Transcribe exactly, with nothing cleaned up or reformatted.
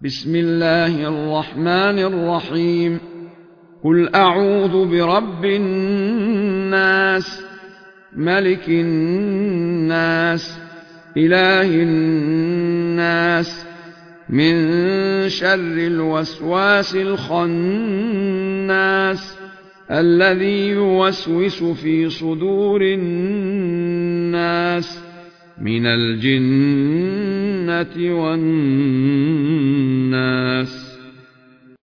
بسم الله الرحمن الرحيم قل أعوذ برب الناس ملك الناس إله الناس من شر الوسواس الخناس الذي يوسوس في صدور الناس من الجنة والناس